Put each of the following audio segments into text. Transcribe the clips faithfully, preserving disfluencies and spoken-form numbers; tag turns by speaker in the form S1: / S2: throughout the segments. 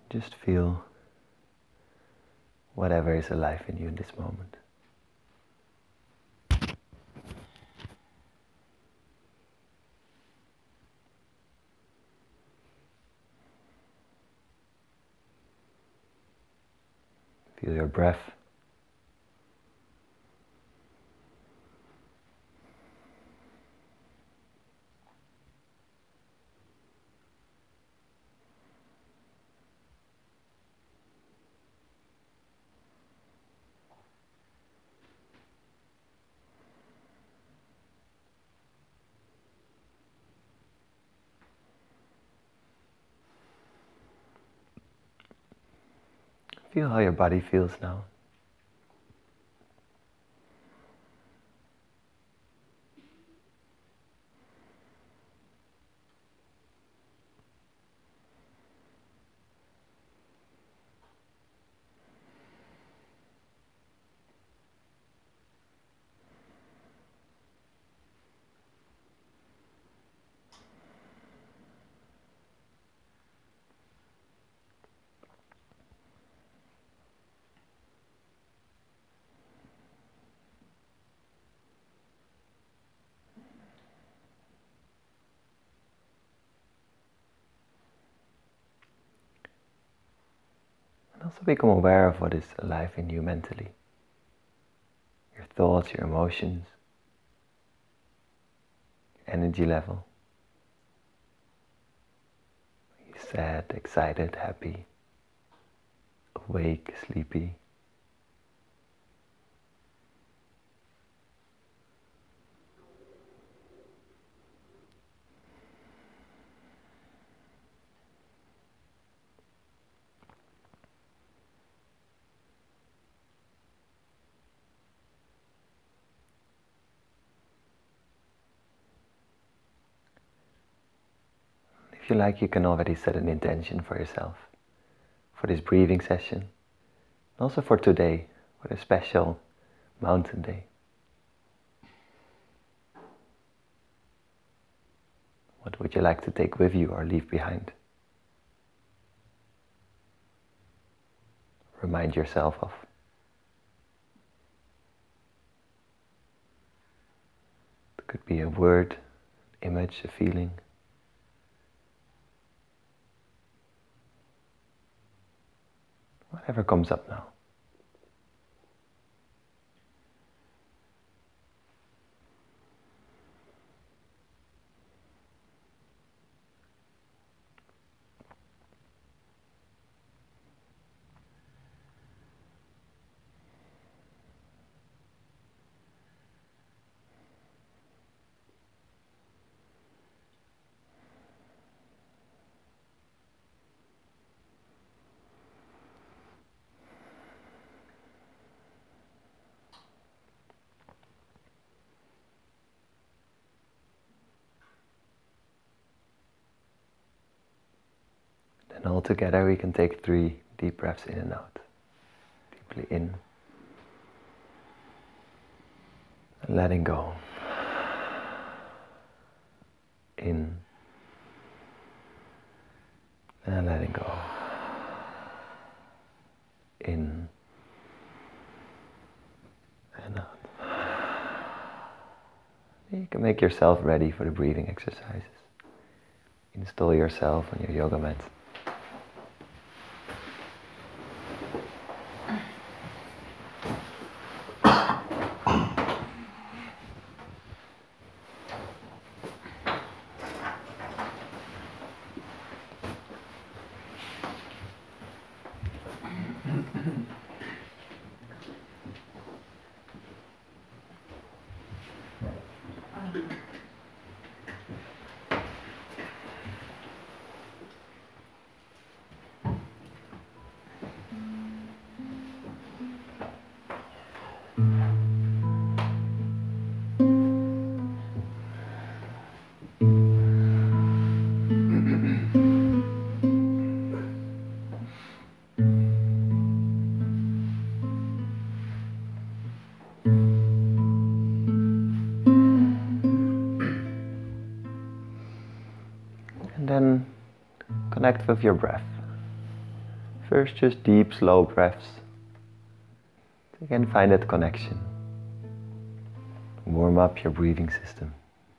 S1: Just feel whatever is alive in you in this moment. Feel your breath. Feel how your body feels now. And also become aware of what is alive in you mentally. Your thoughts, your emotions, energy level. Are you sad, excited, happy, awake, sleepy? If you like, you can already set an intention for yourself, for this breathing session, and also for today, for a special mountain day. What would you like to take with you or leave behind? Remind yourself of. It could be a word, image, a feeling. Whatever comes up now. And all together we can take three deep breaths in and out. Deeply in. And letting go. In. And letting go. In. And out. You can make yourself ready for the breathing exercises. Install yourself on your yoga mat. And then connect with your breath. First, just deep, slow breaths. Again, find that connection. Warm up your breathing system.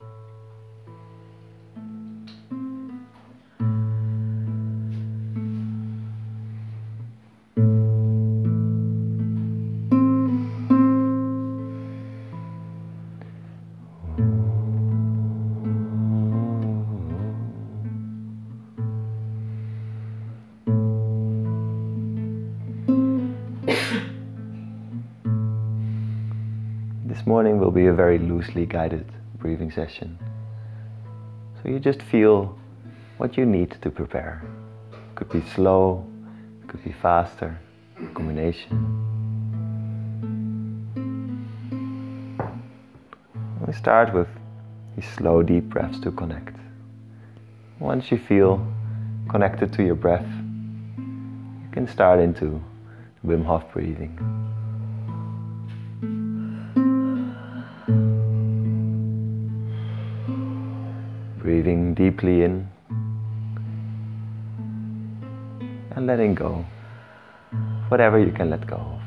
S1: This morning will be a very loosely guided breathing session. So you just feel what you need to prepare. It could be slow, it could be faster, a combination. We start with these slow, deep breaths to connect. Once you feel connected to your breath, you can start into Wim Hof breathing. Breathing deeply in and letting go, whatever you can let go of.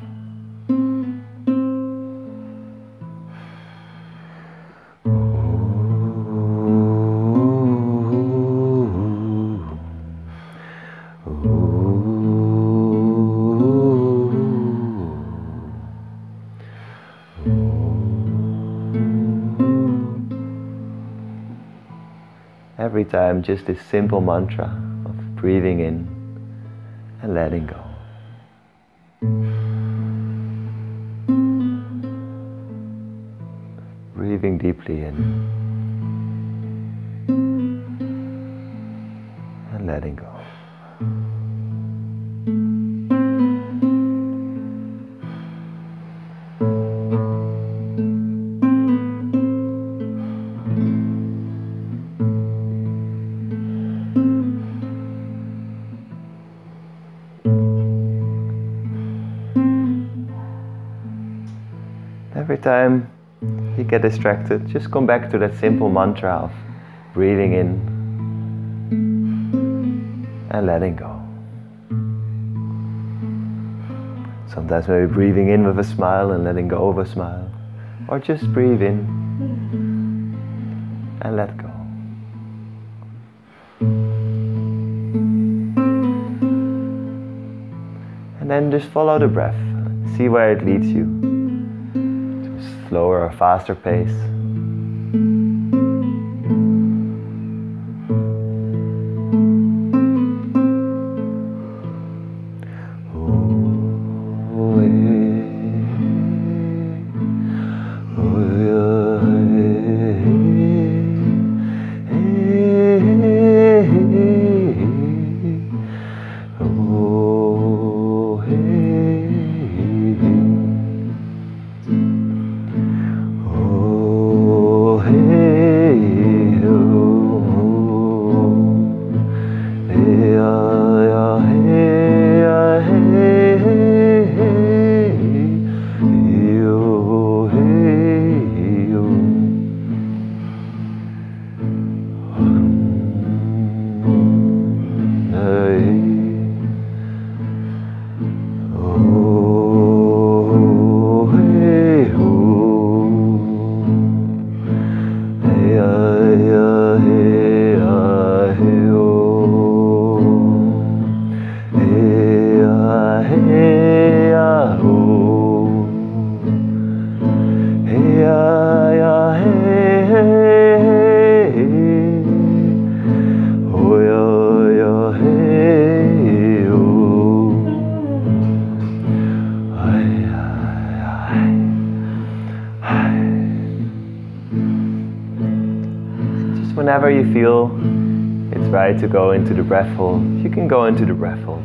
S1: Every time, just this simple mantra of breathing in and letting go. Breathing deeply in and letting go. Every time you get distracted, just come back to that simple mantra of breathing in and letting go. Sometimes maybe breathing in with a smile and letting go with a smile. Or just breathe in and let go. And then just follow the breath. See where it leads you. Slower or faster pace. Whenever you feel it's right to go into the breath hold, you can go into the breath hold.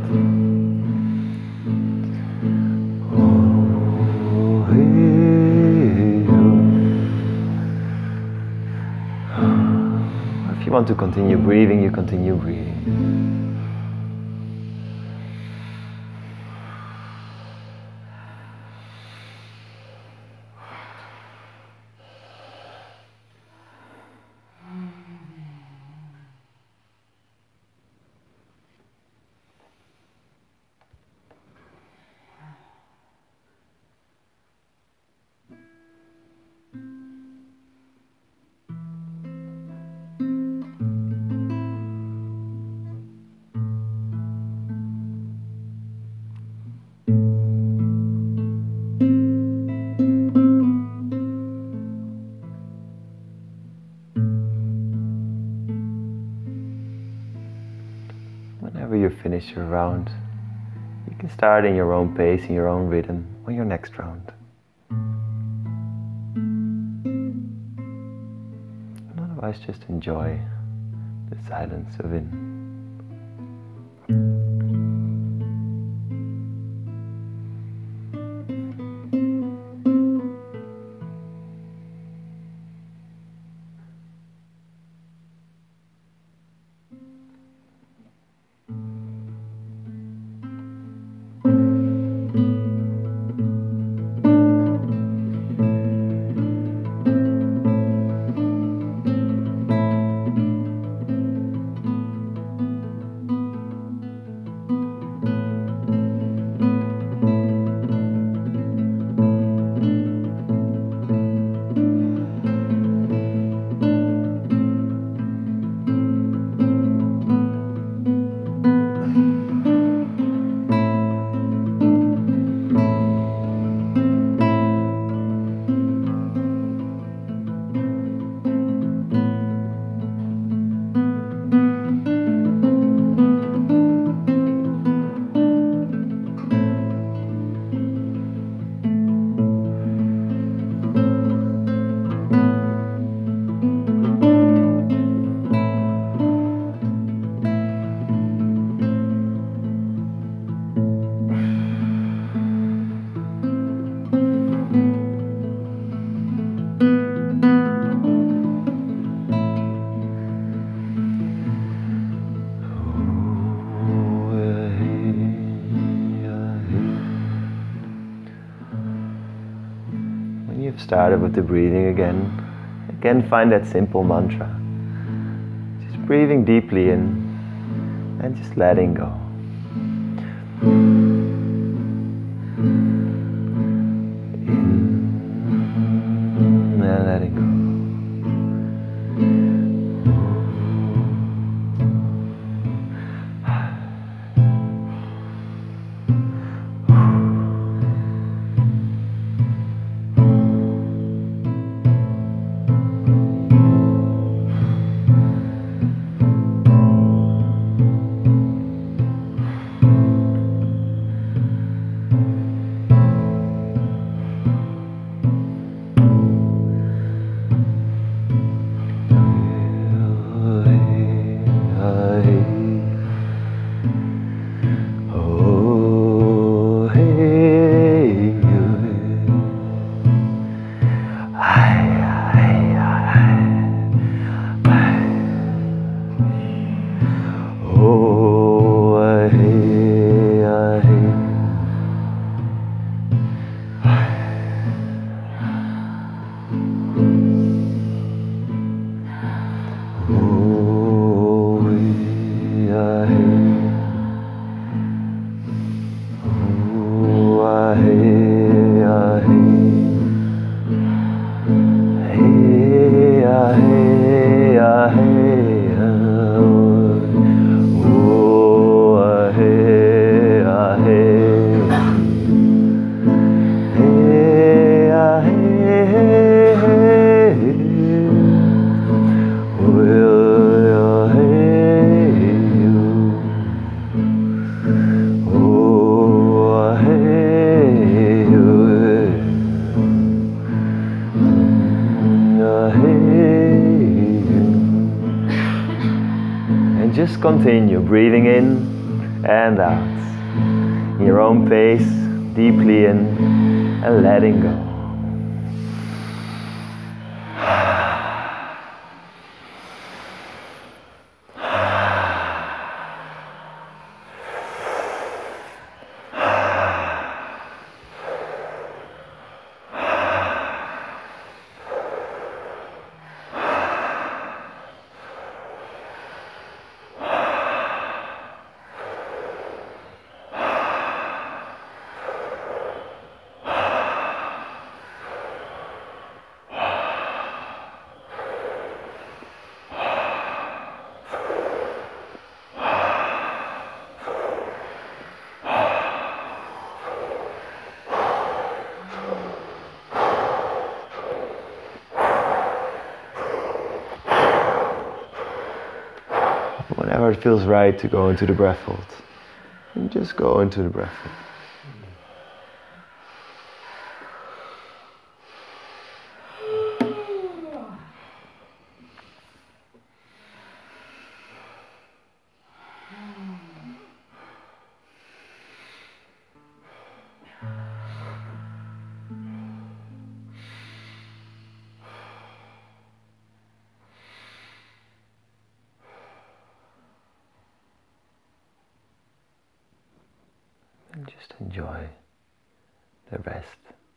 S1: If you want to continue breathing, you continue breathing. whenever you finish your round, you can start in your own pace, in your own rhythm, on your next round. And otherwise, just enjoy the silence within. You've started with the breathing again. Again, find that simple mantra. Just breathing deeply in and just letting go. In and letting go. Just continue breathing in and out in your own pace, deeply in and letting go. whenever it feels right to go into the breath hold, and just go into the breath hold. And just enjoy the rest.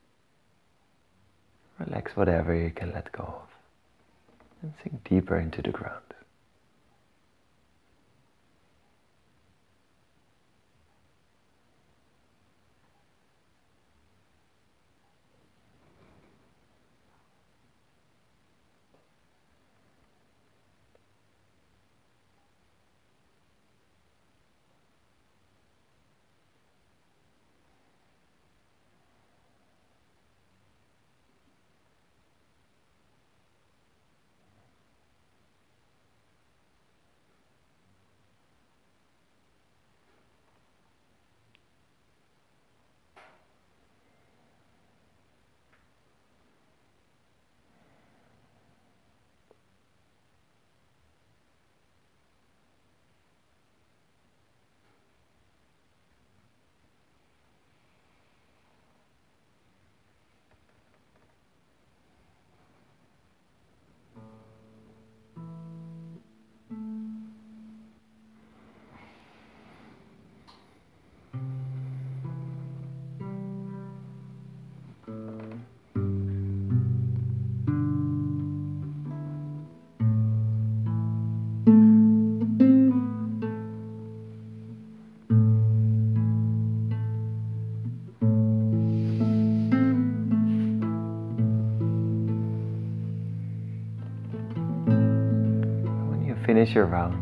S1: Relax whatever you can let go of. And sink deeper into the ground. Finish your round.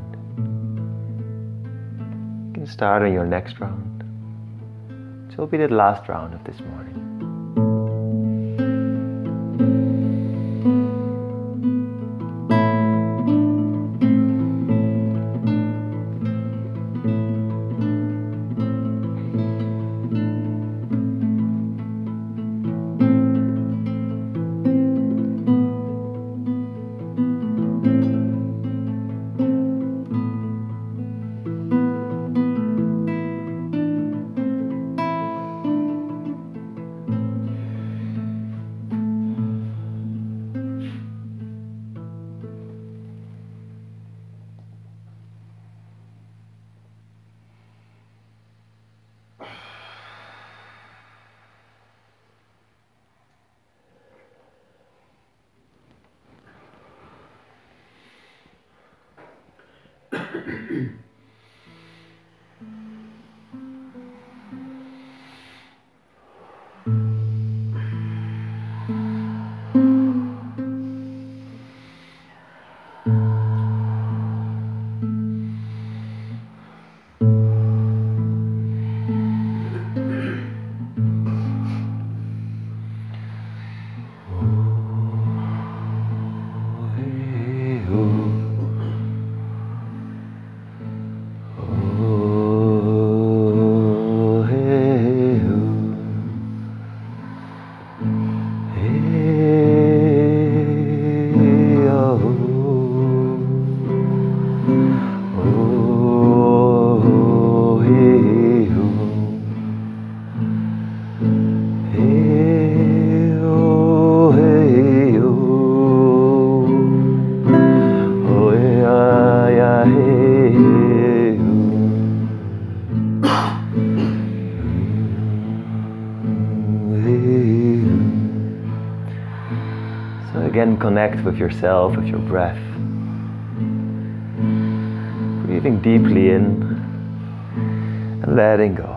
S1: You can start on your next round, which will be the last round of this morning. Again, connect with yourself, with your breath. Breathing deeply in and letting go.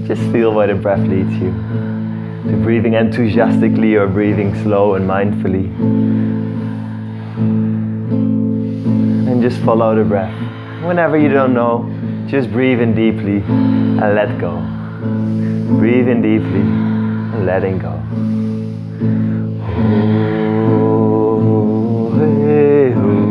S1: Just feel where the breath leads you. To breathing enthusiastically or breathing slow and mindfully. And just follow the breath. Whenever you don't know, just breathe in deeply and let go. Breathe in deeply and letting go. Oh, hey, oh.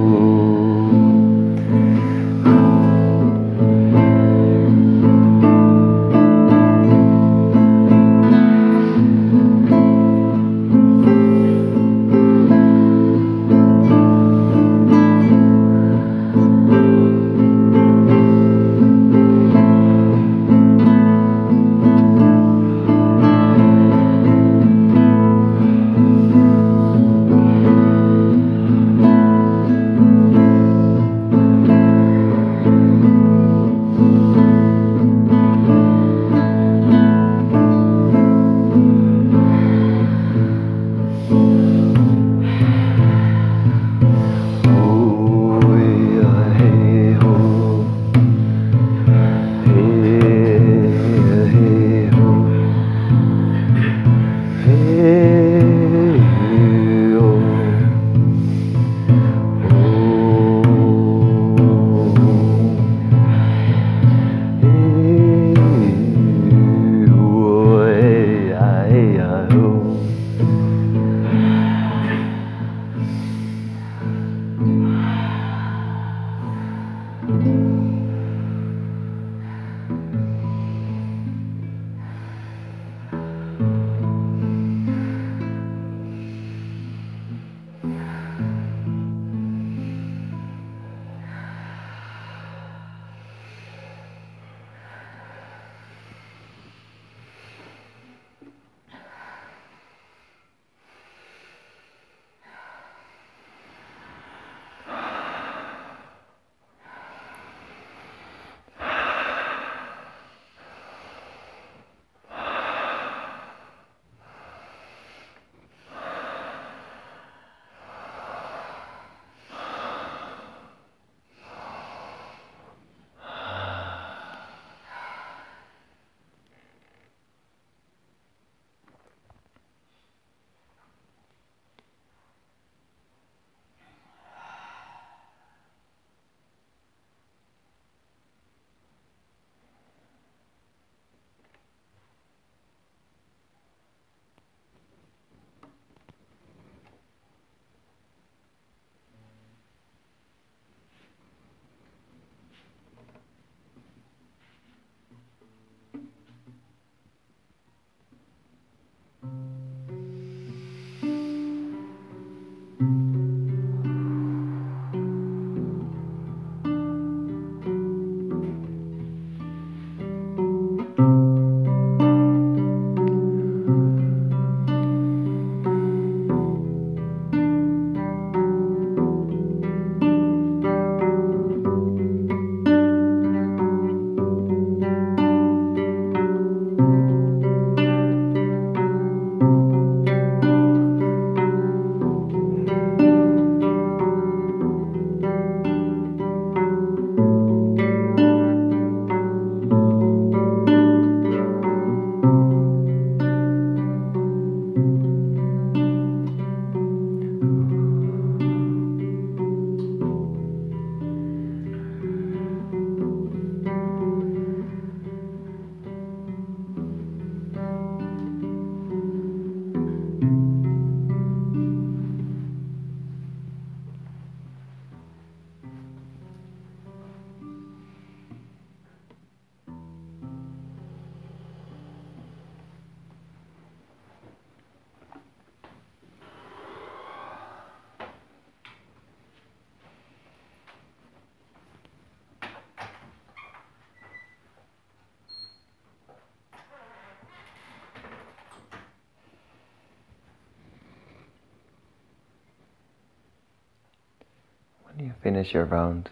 S1: When you finish your round,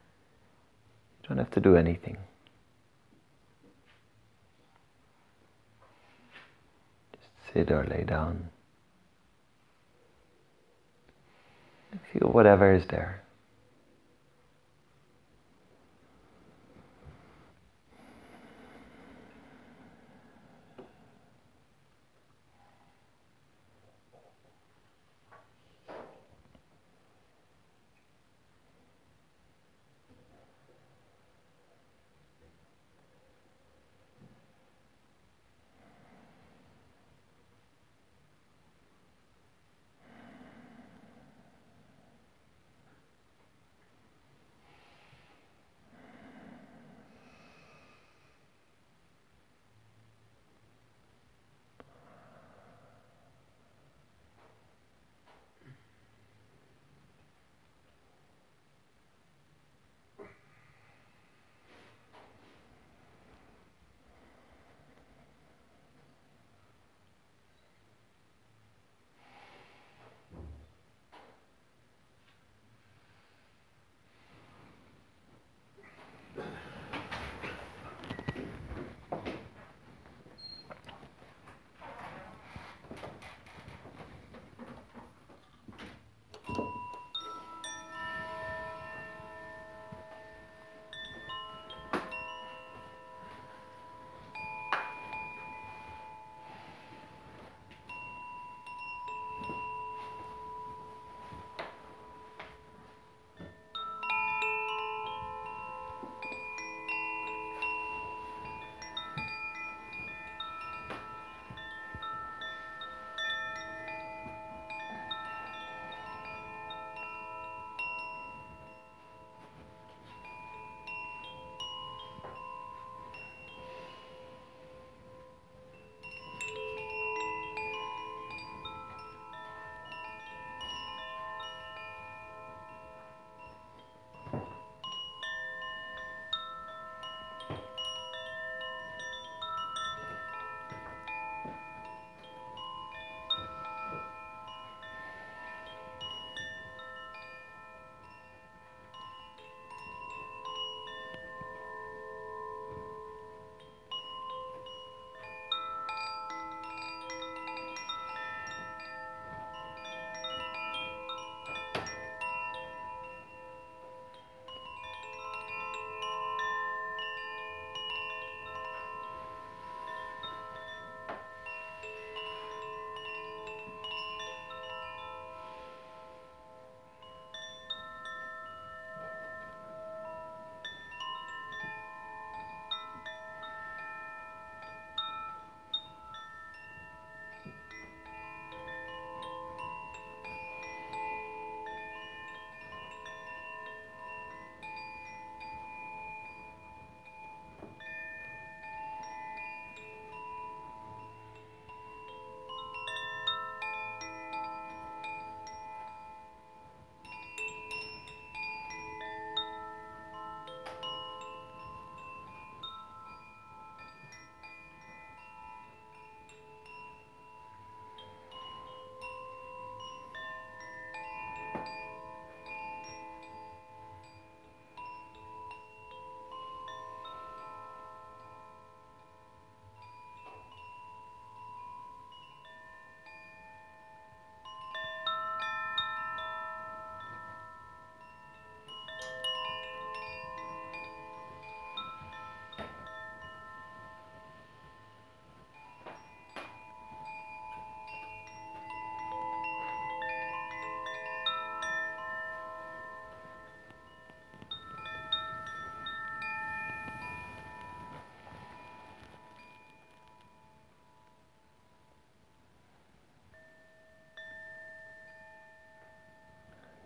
S1: you don't have to do anything. Just sit or lay down. And feel whatever is there.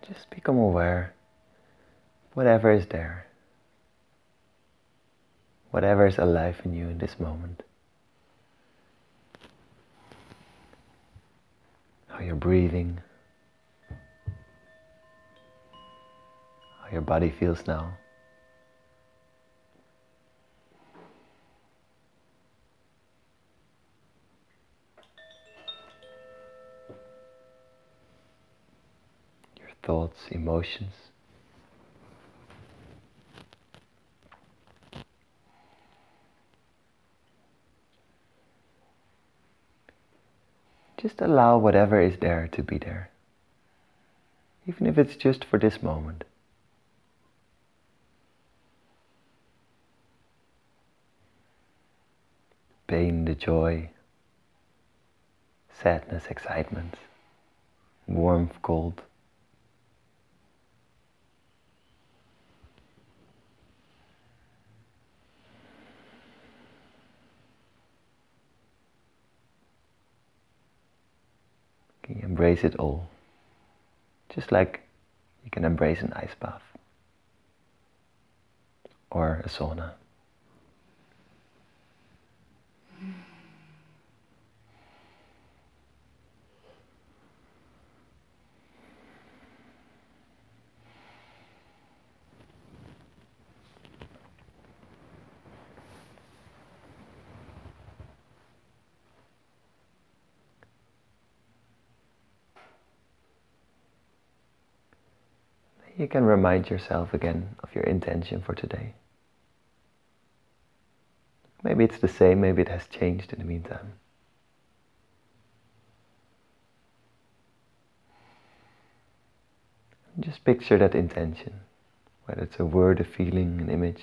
S1: Just become aware of whatever is there, whatever is alive in you in this moment. How you're breathing, how your body feels now. Your thoughts, emotions. Just allow whatever is there to be there, even if it's just for this moment. Pain, the joy, sadness, excitement, warmth, cold. Can you embrace it all? Just like you can embrace an ice bath or a sauna. You can remind yourself again of your intention for today. Maybe it's the same, maybe it has changed in the meantime. Just picture that intention, whether it's a word, a feeling, an image.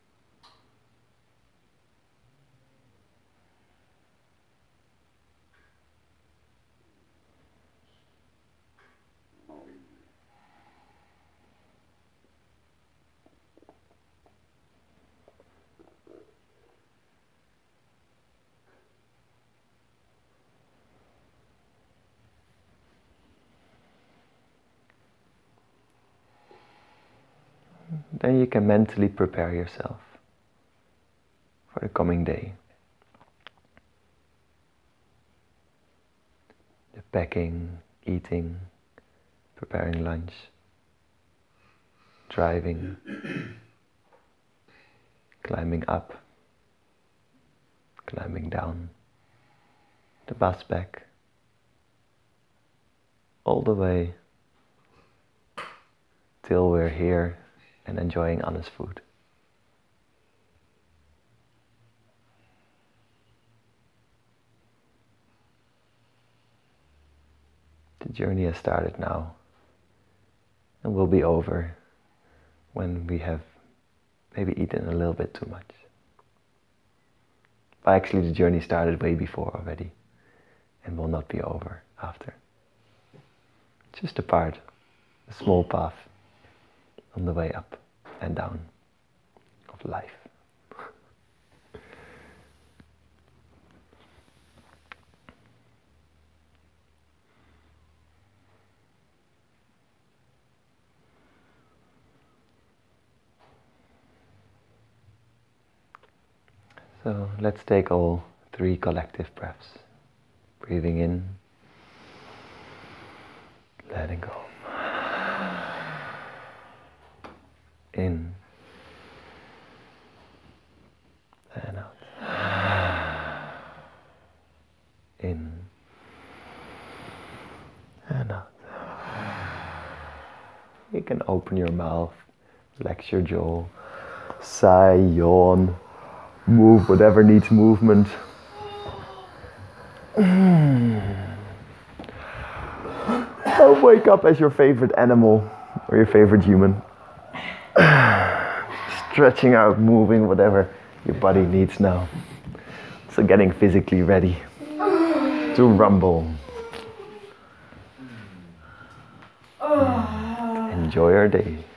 S1: Then you can mentally prepare yourself for the coming day. The packing, eating, preparing lunch, driving, climbing up, climbing down, the bus back, all the way till we're here and enjoying Anna's food. The journey has started now and will be over when we have maybe eaten a little bit too much. But actually the journey started way before already and will not be over after. It's just a part, a small path on the way up and down of life. So let's take all three collective breaths. Breathing in, letting go. In and out. In and out. You can open your mouth, relax your jaw, sigh, yawn, move whatever needs movement. Or wake up as your favorite animal or your favorite human. Stretching out, moving, whatever your body needs now. So getting physically ready to rumble. Enjoy your day.